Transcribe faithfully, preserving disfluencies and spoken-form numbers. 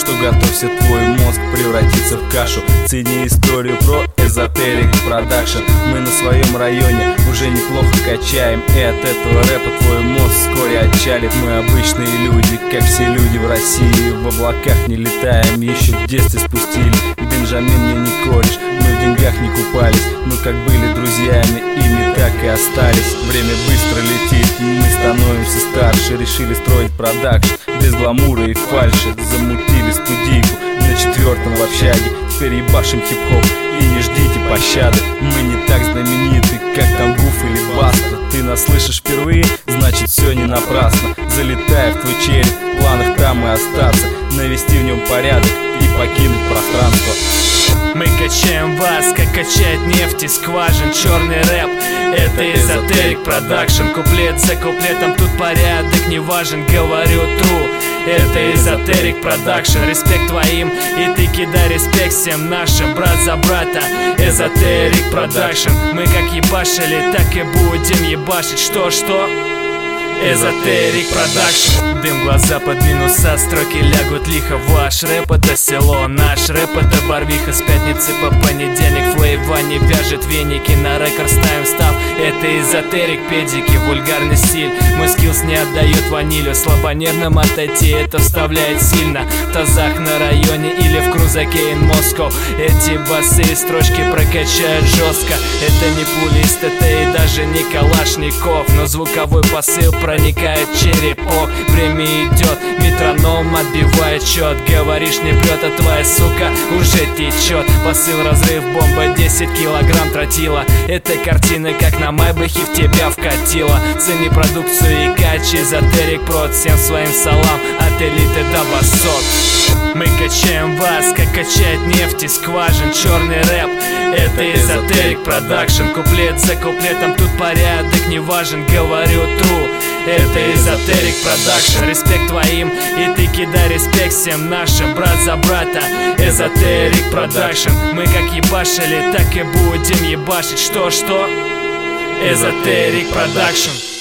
что готовься, твой мозг превратится в кашу. Цени историю про Эзотерик Продакшн. Мы на своем районе уже неплохо качаем, и от этого рэпа твой мозг вскоре отчалит. Мы обычные люди, как все люди в России, в облаках не летаем, еще в детстве спустили. Бенджамин мне не кореш, мы в деньгах не купались, но как были друзьями, ими так и остались. Время быстро летит, мы становимся старше, решили строить продакшн без гламура и фальши. Замутили студийку на четвертом в общаге, теперь ебашим хип-хоп и не ждите пощады. Мы не так знамениты, как там Гуф или Баста. Ты нас слышишь впервые, значит все не напрасно. Залетая в твой череп, в планах там и остаться, навести в нем порядок и покинуть пространство. Мы качаем вас, как качает нефть из скважин. Черный рэп — это Эзотерик Продакшн. Куплет за куплетом тут порядок не важен. Говорю true, это Эзотерик Продакшн. Респект твоим, и ты кидай респект всем нашим. Брат за брата, Эзотерик Продакшн. Мы как ебашили, так и будем ебашить. Что-что? Эзотерик Продакшн. Дым в глаза под минуса, строки лягут лихо. Ваш рэп — это село, наш рэп — это Барвиха. С пятницы по понедельник флейва не вяжет веники. На рекорд ставим став, это Эзотерик педики. Вульгарный стиль, мой скиллс не отдает ванилью. Слабонервным отойти это вставляет сильно. В тазах на районе или в крузаке in Moscow. Эти басы и строчки прокачают жестко. Это не пулист, это и даже не калашников, но звуковой посыл проникает в черепок. Время идет, метроном отбивает счет. Говоришь не прет, а твоя сука уже течет. Посыл, разрыв, бомба, десять килограмм тротила. Этой картины, как на майбахе, в тебя вкатила. Цени продукцию и качи, Эзотерик Прод. Всем своим салам, от элиты до высот. Мы качаем вас, как качает нефть из скважин. Черный рэп — это Эзотерик Продакшн. Куплет за куплетом тут порядок не важен. Говорю true, это Эзотерик Продакшн. Респект твоим, и ты кидай респект всем нашим. Брат за брата, Эзотерик Продакшн. Мы как ебашили, так и будем ебашить. Что-что? Эзотерик Продакшн.